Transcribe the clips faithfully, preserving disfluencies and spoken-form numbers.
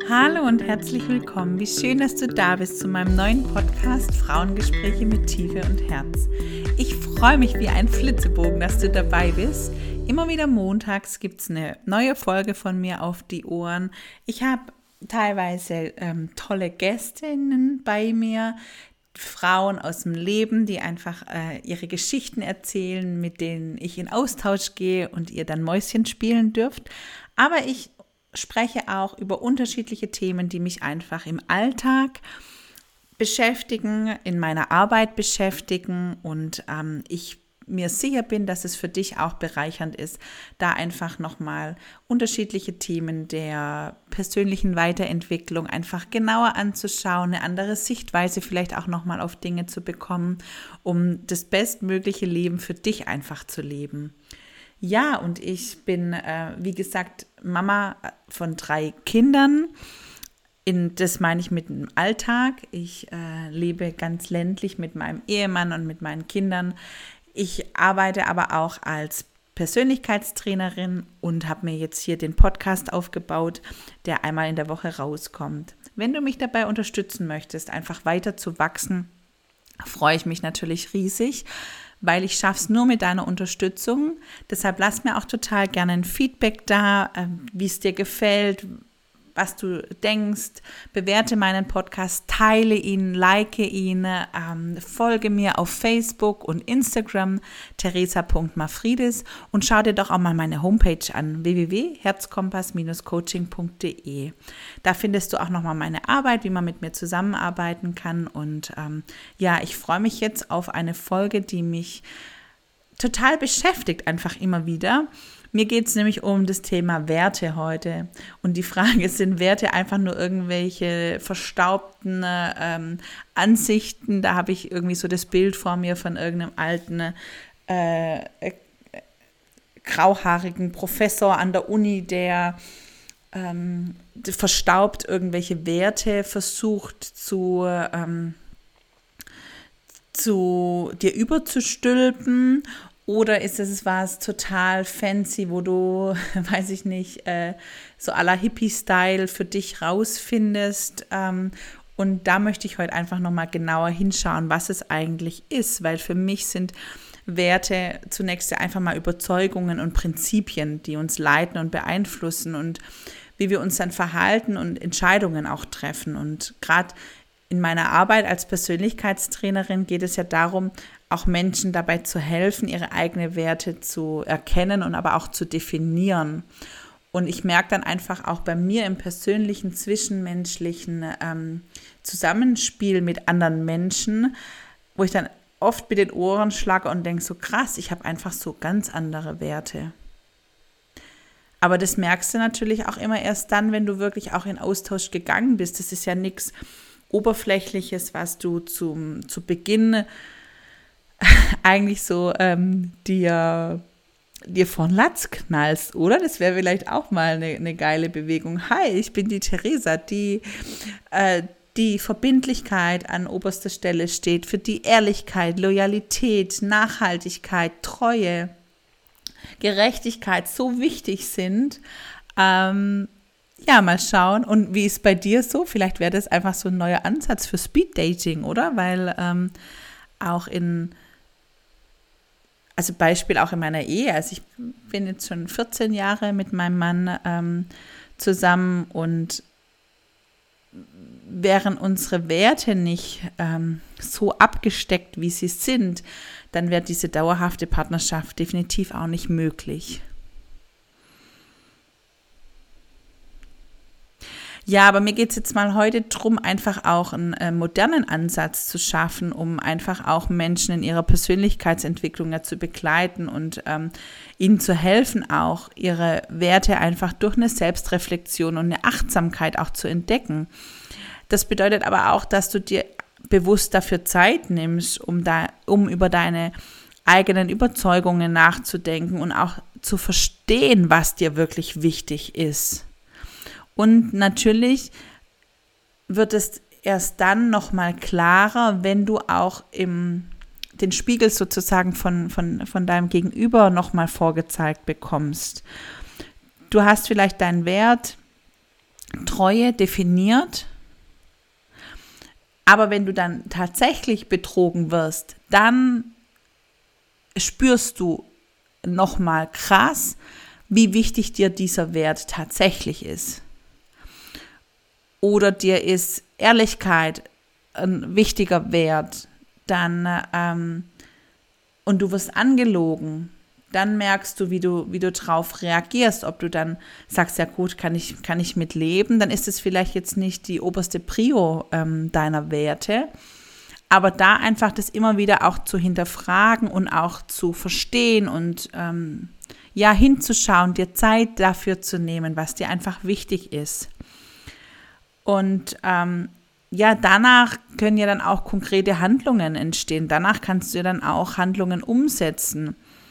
Hallo und herzlich willkommen. Wie schön, dass du da bist zu meinem neuen Podcast Frauengespräche mit Tiefe und Herz. Ich freue mich wie ein Flitzebogen, dass du dabei bist. Immer wieder montags gibt es eine neue Folge von mir auf die Ohren. Ich habe teilweise ähm, tolle Gästinnen bei mir, Frauen aus dem Leben, die einfach äh, ihre Geschichten erzählen, mit denen ich in Austausch gehe und ihr dann Mäuschen spielen dürft. Aber ich spreche auch über unterschiedliche Themen, die mich einfach im Alltag beschäftigen, in meiner Arbeit beschäftigen und ähm, ich mir sicher bin, dass es für dich auch bereichernd ist, da einfach nochmal unterschiedliche Themen der persönlichen Weiterentwicklung einfach genauer anzuschauen, eine andere Sichtweise vielleicht auch nochmal auf Dinge zu bekommen, um das bestmögliche Leben für dich einfach zu leben. Ja, und ich bin, äh, wie gesagt, Mama von drei Kindern. In, das meine ich mit dem Alltag. Ich äh, lebe ganz ländlich mit meinem Ehemann und mit meinen Kindern. Ich arbeite aber auch als Persönlichkeitstrainerin und habe mir jetzt hier den Podcast aufgebaut, der einmal in der Woche rauskommt. Wenn du mich dabei unterstützen möchtest, einfach weiter zu wachsen, freue ich mich natürlich riesig, weil ich schaffe es nur mit deiner Unterstützung. Deshalb lass mir auch total gerne ein Feedback da, wie es dir gefällt, was du denkst. Bewerte meinen Podcast, teile ihn, like ihn, ähm, folge mir auf Facebook und Instagram, theresa punkt mafridis, und schau dir doch auch mal meine Homepage an, w w w punkt herzkompass Bindestrich coaching punkt d e. Da findest du auch nochmal meine Arbeit, wie man mit mir zusammenarbeiten kann. Und ähm, ja, ich freue mich jetzt auf eine Folge, die mich total beschäftigt, einfach immer wieder. Mir geht es nämlich um das Thema Werte heute. Und die Frage ist, sind Werte einfach nur irgendwelche verstaubten ähm, Ansichten? Da habe ich irgendwie so das Bild vor mir von irgendeinem alten, äh, äh, grauhaarigen Professor an der Uni, der ähm, verstaubt irgendwelche Werte versucht zu, ähm, zu dir überzustülpen. Oder ist es was total fancy, wo du, weiß ich nicht, äh, so à la Hippie-Style für dich rausfindest? Ähm, und da möchte ich heute einfach nochmal genauer hinschauen, was es eigentlich ist. Weil für mich sind Werte zunächst ja einfach mal Überzeugungen und Prinzipien, die uns leiten und beeinflussen und wie wir uns dann verhalten und Entscheidungen auch treffen. Und gerade in meiner Arbeit als Persönlichkeitstrainerin geht es ja darum, auch Menschen dabei zu helfen, ihre eigenen Werte zu erkennen und aber auch zu definieren. Und ich merke dann einfach auch bei mir im persönlichen, zwischenmenschlichen ähm, Zusammenspiel mit anderen Menschen, wo ich dann oft mit den Ohren schlage und denke, so krass, ich habe einfach so ganz andere Werte. Aber das merkst du natürlich auch immer erst dann, wenn du wirklich auch in Austausch gegangen bist. Das ist ja nichts Oberflächliches, was du zum, zu Beginn eigentlich so ähm, dir, dir von Latz knallst, oder? Das wäre vielleicht auch mal eine, eine geile Bewegung. Hi, ich bin die Theresa, die äh, die Verbindlichkeit an oberster Stelle steht, für die Ehrlichkeit, Loyalität, Nachhaltigkeit, Treue, Gerechtigkeit so wichtig sind. Ähm, ja, mal schauen. Und wie ist bei dir so? Vielleicht wäre das einfach so ein neuer Ansatz für Speeddating, oder? Weil ähm, auch in Also Beispiel auch in meiner Ehe, also ich bin jetzt schon vierzehn Jahre mit meinem Mann ähm, zusammen und wären unsere Werte nicht ähm, so abgesteckt, wie sie sind, dann wäre diese dauerhafte Partnerschaft definitiv auch nicht möglich. Ja, aber mir geht es jetzt mal heute darum, einfach auch einen äh, modernen Ansatz zu schaffen, um einfach auch Menschen in ihrer Persönlichkeitsentwicklung ja zu begleiten und ähm, ihnen zu helfen, auch ihre Werte einfach durch eine Selbstreflexion und eine Achtsamkeit auch zu entdecken. Das bedeutet aber auch, dass du dir bewusst dafür Zeit nimmst, um, da, um über deine eigenen Überzeugungen nachzudenken und auch zu verstehen, was dir wirklich wichtig ist. Und natürlich wird es erst dann nochmal klarer, wenn du auch im, den Spiegel sozusagen von, von, von deinem Gegenüber nochmal vorgezeigt bekommst. Du hast vielleicht deinen Wert, Treue definiert. Aber wenn du dann tatsächlich betrogen wirst, dann spürst du nochmal krass, wie wichtig dir dieser Wert tatsächlich ist. Oder dir ist Ehrlichkeit ein wichtiger Wert, dann ähm, und du wirst angelogen, dann merkst du, wie du, wie du drauf reagierst, ob du dann sagst, ja gut, kann ich, kann ich mit leben, dann ist es vielleicht jetzt nicht die oberste Prio ähm, deiner Werte, aber da einfach das immer wieder auch zu hinterfragen und auch zu verstehen und ähm, ja, hinzuschauen, dir Zeit dafür zu nehmen, was dir einfach wichtig ist. Und ähm, ja, danach können ja dann auch konkrete Handlungen entstehen. Danach kannst du ja dann auch Handlungen umsetzen.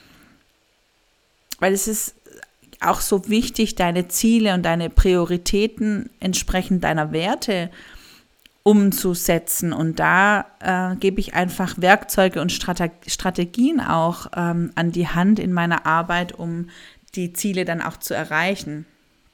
Weil es ist auch so wichtig, deine Ziele und deine Prioritäten entsprechend deiner Werte umzusetzen. Und da äh, gebe ich einfach Werkzeuge und Strate- Strategien auch ähm, an die Hand in meiner Arbeit, um die Ziele dann auch zu erreichen.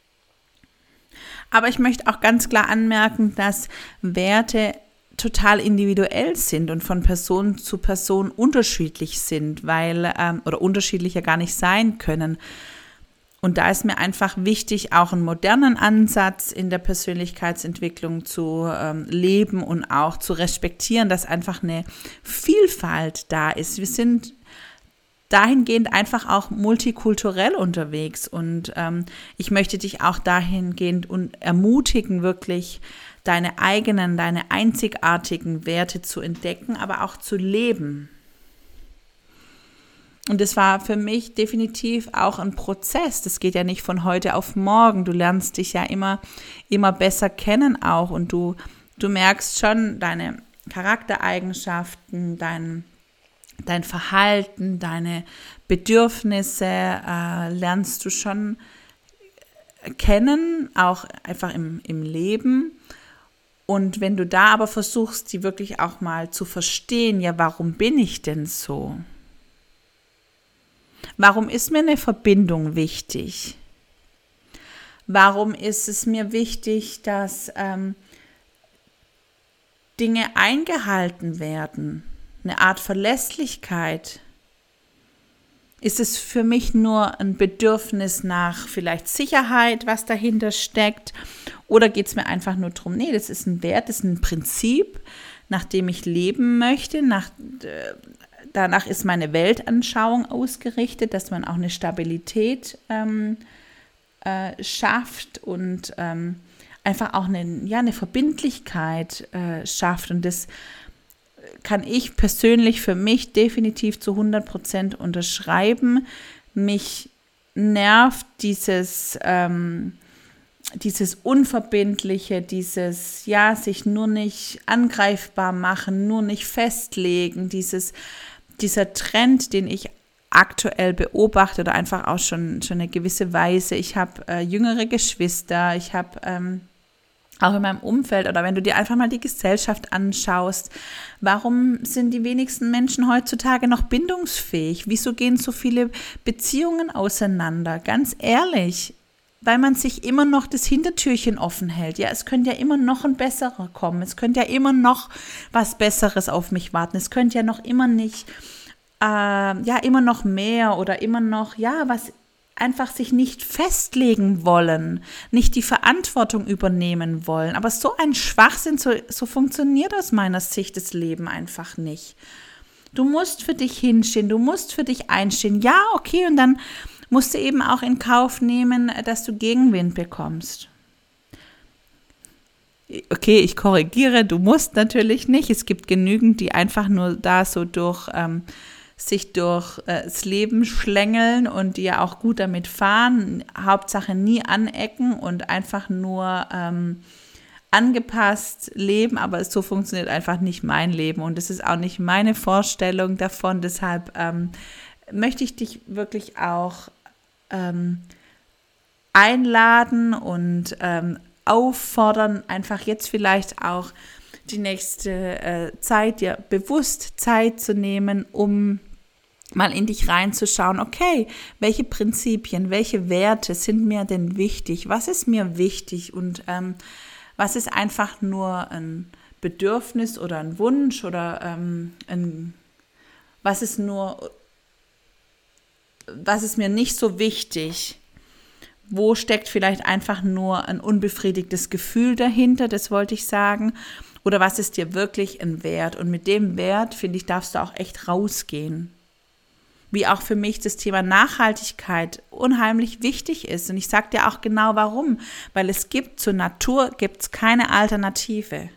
Aber ich möchte auch ganz klar anmerken, dass Werte total individuell sind und von Person zu Person unterschiedlich sind, weil ähm, oder unterschiedlicher gar nicht sein können. Und da ist mir einfach wichtig, auch einen modernen Ansatz in der Persönlichkeitsentwicklung zu ähm, leben und auch zu respektieren, dass einfach eine Vielfalt da ist. Wir sind dahingehend einfach auch multikulturell unterwegs und ähm, ich möchte dich auch dahingehend und ermutigen, wirklich deine eigenen, deine einzigartigen Werte zu entdecken, aber auch zu leben. Und das war für mich definitiv auch ein Prozess. Das geht ja nicht von heute auf morgen. Du lernst dich ja immer, immer besser kennen auch und du, du merkst schon deine Charaktereigenschaften, dein Dein Verhalten, deine Bedürfnisse äh, lernst du schon kennen, auch einfach im, im Leben. Und wenn du da aber versuchst, die wirklich auch mal zu verstehen, ja, warum bin ich denn so? Warum ist mir eine Verbindung wichtig? Warum ist es mir wichtig, dass ähm, Dinge eingehalten werden? Eine Art Verlässlichkeit? Ist es für mich nur ein Bedürfnis nach vielleicht Sicherheit, was dahinter steckt? Oder geht es mir einfach nur darum, nee, das ist ein Wert, das ist ein Prinzip, nach dem ich leben möchte. Nach, äh, danach ist meine Weltanschauung ausgerichtet, dass man auch eine Stabilität ähm, äh, schafft und ähm, einfach auch eine, ja, eine Verbindlichkeit äh, schafft. Und das kann ich persönlich für mich definitiv zu hundert Prozent unterschreiben. Mich nervt dieses, ähm, dieses Unverbindliche, dieses, ja, sich nur nicht angreifbar machen, nur nicht festlegen, dieses, dieser Trend, den ich aktuell beobachte oder einfach auch schon, schon eine gewisse Weise. Ich habe äh, jüngere Geschwister, ich habe ähm, auch in meinem Umfeld oder wenn du dir einfach mal die Gesellschaft anschaust, warum sind die wenigsten Menschen heutzutage noch bindungsfähig? Wieso gehen so viele Beziehungen auseinander? Ganz ehrlich, weil man sich immer noch das Hintertürchen offen hält. Ja, es könnte ja immer noch ein besserer kommen. Es könnte ja immer noch was Besseres auf mich warten. Es könnte ja noch immer nicht, äh, ja, immer noch mehr oder immer noch, ja, was einfach sich nicht festlegen wollen, nicht die Verantwortung übernehmen wollen. Aber so ein Schwachsinn, so, so funktioniert aus meiner Sicht das Leben einfach nicht. Du musst für dich hinstehen, du musst für dich einstehen. Ja, okay, und dann musst du eben auch in Kauf nehmen, dass du Gegenwind bekommst. Okay, ich korrigiere, du musst natürlich nicht. Es gibt genügend, die einfach nur da so durch ähm, sich durch äh, das Leben schlängeln und die ja auch gut damit fahren, Hauptsache nie anecken und einfach nur ähm, angepasst leben, aber so funktioniert einfach nicht mein Leben und das ist auch nicht meine Vorstellung davon, deshalb ähm, möchte ich dich wirklich auch ähm, einladen und ähm, auffordern, einfach jetzt vielleicht auch die nächste äh, Zeit dir bewusst Zeit zu nehmen, um mal in dich reinzuschauen, okay, welche Prinzipien, welche Werte sind mir denn wichtig? Was ist mir wichtig und ähm, was ist einfach nur ein Bedürfnis oder ein Wunsch oder ähm, ein, was ist nur, was ist mir nicht so wichtig? Wo steckt vielleicht einfach nur ein unbefriedigtes Gefühl dahinter, das wollte ich sagen. Oder was ist dir wirklich ein Wert? Und mit dem Wert, finde ich, darfst du auch echt rausgehen. Wie auch für mich das Thema Nachhaltigkeit unheimlich wichtig ist. Und ich sage dir auch genau warum. Weil es gibt zur Natur gibt's keine Alternative.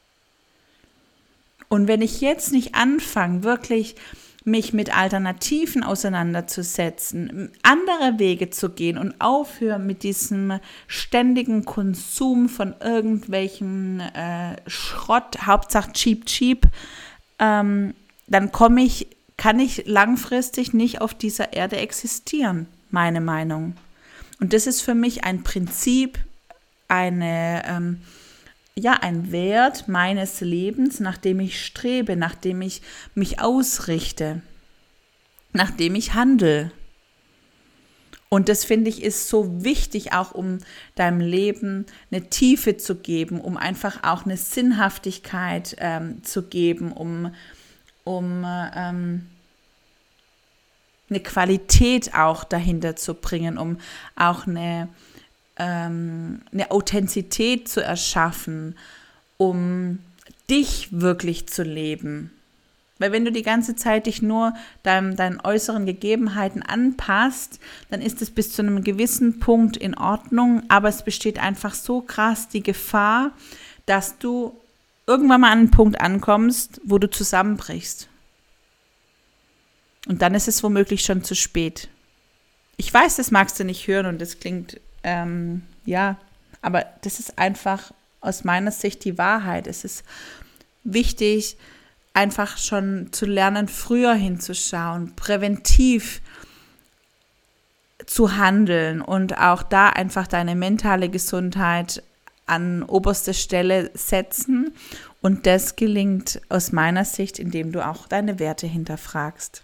Und wenn ich jetzt nicht anfange, wirklich mich mit Alternativen auseinanderzusetzen, andere Wege zu gehen und aufhören mit diesem ständigen Konsum von irgendwelchen äh, Schrott, Hauptsache cheap, cheap, ähm, dann komme ich, kann ich langfristig nicht auf dieser Erde existieren, meine Meinung. Und das ist für mich ein Prinzip, eine ähm, ja, ein Wert meines Lebens, nach dem ich strebe, nach dem ich mich ausrichte, nach dem ich handle. Und das, finde ich, ist so wichtig, auch um deinem Leben eine Tiefe zu geben, um einfach auch eine Sinnhaftigkeit ähm, zu geben, um, um ähm, eine Qualität auch dahinter zu bringen, um auch eine eine Authentizität zu erschaffen, um dich wirklich zu leben. Weil wenn du die ganze Zeit dich nur deinem, deinen äußeren Gegebenheiten anpasst, dann ist es bis zu einem gewissen Punkt in Ordnung, aber es besteht einfach so krass die Gefahr, dass du irgendwann mal an einen Punkt ankommst, wo du zusammenbrichst. Und dann ist es womöglich schon zu spät. Ich weiß, das magst du nicht hören und das klingt Ähm, ja, aber das ist einfach aus meiner Sicht die Wahrheit. Es ist wichtig, einfach schon zu lernen, früher hinzuschauen, präventiv zu handeln und auch da einfach deine mentale Gesundheit an oberste Stelle setzen. Und das gelingt aus meiner Sicht, indem du auch deine Werte hinterfragst.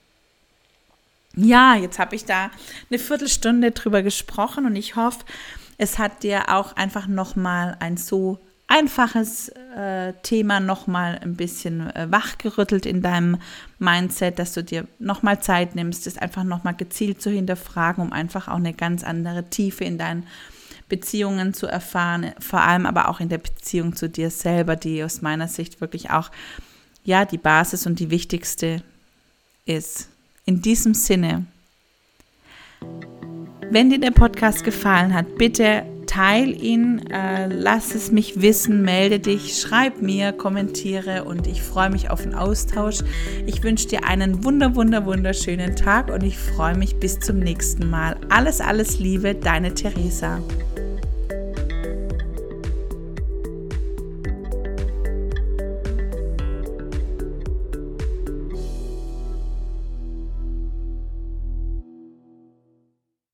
Ja, jetzt habe ich da eine Viertelstunde drüber gesprochen und ich hoffe, es hat dir auch einfach nochmal ein so einfaches äh, Thema nochmal ein bisschen äh, wachgerüttelt in deinem Mindset, dass du dir nochmal Zeit nimmst, es einfach nochmal gezielt zu hinterfragen, um einfach auch eine ganz andere Tiefe in deinen Beziehungen zu erfahren, vor allem aber auch in der Beziehung zu dir selber, die aus meiner Sicht wirklich auch ja die Basis und die wichtigste ist. In diesem Sinne, wenn dir der Podcast gefallen hat, bitte teil ihn, äh, lass es mich wissen, melde dich, schreib mir, kommentiere und ich freue mich auf den Austausch. Ich wünsche dir einen wunder, wunder, wunderschönen Tag und ich freue mich bis zum nächsten Mal. Alles, alles Liebe, deine Theresa.